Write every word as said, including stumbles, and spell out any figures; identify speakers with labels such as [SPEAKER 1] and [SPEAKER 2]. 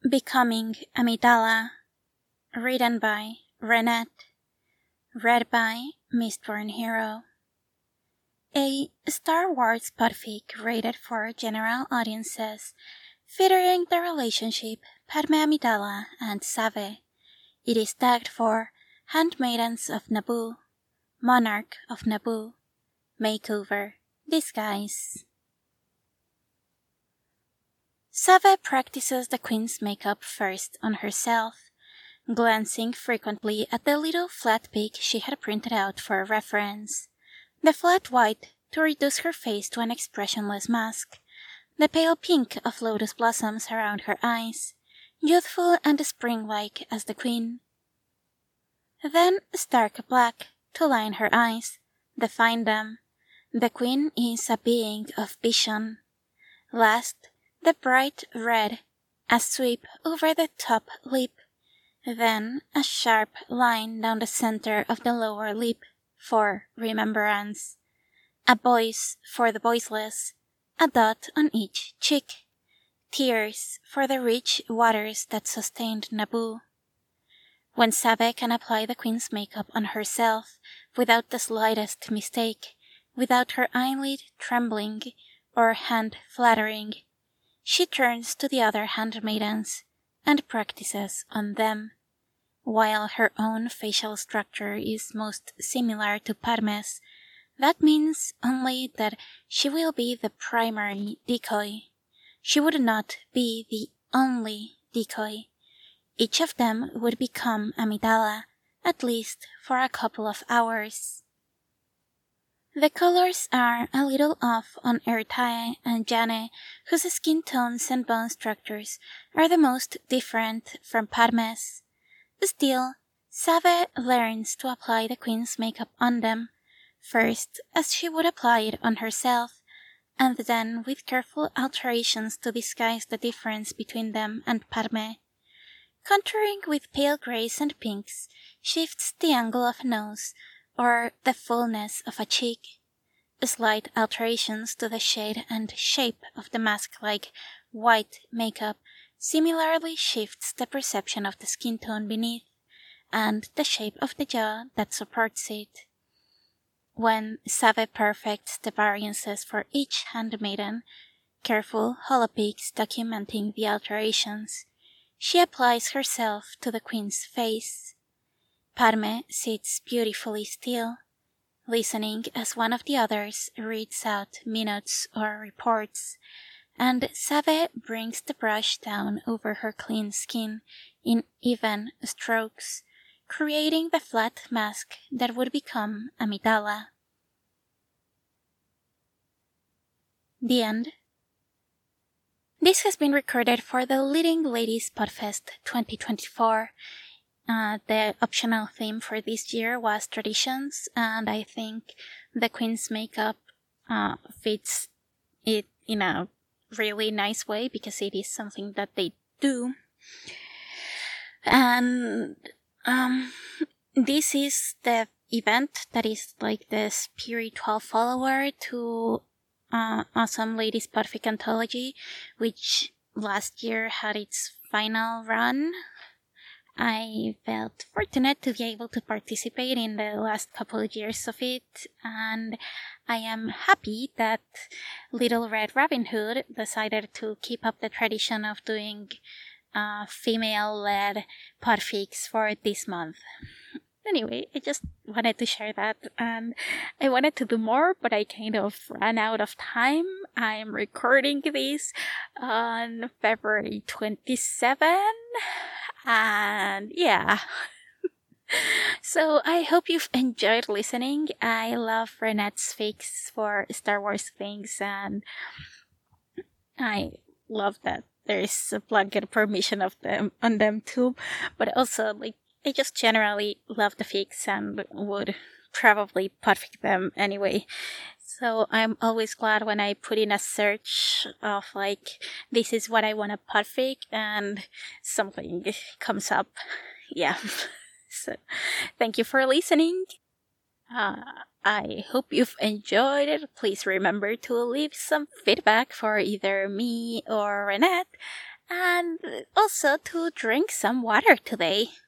[SPEAKER 1] Becoming Amidala, written by Renette, read by Mistborn Hero. A Star Wars podfic rated for general audiences, featuring the relationship Padme Amidala and Save. It is tagged for Handmaidens of Naboo, Monarch of Naboo, Makeover, Disguise. Save practices the queen's makeup first on herself, glancing frequently at the little flat pic she had printed out for reference. The flat white to reduce her face to an expressionless mask, the pale pink of lotus blossoms around her eyes, youthful and spring-like as the queen. Then stark black to line her eyes, define them. The queen is a being of vision. Last, the bright red, a sweep over the top lip, then a sharp line down the center of the lower lip for remembrance, a voice for the voiceless, a dot on each cheek, tears for the rich waters that sustained Naboo. When Save can apply the queen's makeup on herself without the slightest mistake, without her eyelid trembling or hand fluttering, she turns to the other handmaidens and practices on them. While her own facial structure is most similar to Padme's, that means only that she will be the primary decoy. She would not be the only decoy. Each of them would become Amidala, at least for a couple of hours. The colors are a little off on Ertae and Jane, whose skin tones and bone structures are the most different from Padme's. Still, Save learns to apply the queen's makeup on them, first as she would apply it on herself, and then with careful alterations to disguise the difference between them and Padme. Contouring with pale greys and pinks shifts the angle of a nose, or the fullness of a cheek. Slight alterations to the shade and shape of the mask-like white makeup similarly shifts the perception of the skin tone beneath, and the shape of the jaw that supports it. When Save perfects the variances for each handmaiden, careful holopics documenting the alterations, she applies herself to the queen's face. Padme sits beautifully still, listening as one of the others reads out minutes or reports, and Save brings the brush down over her clean skin in even strokes, creating the flat mask that would become Amidala. The end. This has been recorded for the Leading Ladies Podfest twenty twenty-four. Uh, the optional theme for this year was traditions, and I think the queen's makeup uh, fits it in a really nice way because it is something that they do. And um, this is the event that is like the spiritual follower to uh, Awesome Ladies Podfic Anthology, which last year had its final run. I felt fortunate to be able to participate in the last couple of years of it, and I am happy that Little Red Robin Hood decided to keep up the tradition of doing uh, female-led podfics for this month. Anyway, I just wanted to share that, and I wanted to do more, but I kind of ran out of time. I'm recording this on February twenty-seventh. And yeah, so I hope you've enjoyed listening. I love Renette's fics for Star Wars things, and I love that there's a blanket permission of them on them too. But also, like, I just generally love the fics and would probably podfic them anyway. So I'm always glad when I put in a search of like, this is what I want to podfic, and something comes up. Yeah. So thank you for listening. Uh, I hope you've enjoyed it. Please remember to leave some feedback for either me or Renette. And also to drink some water today.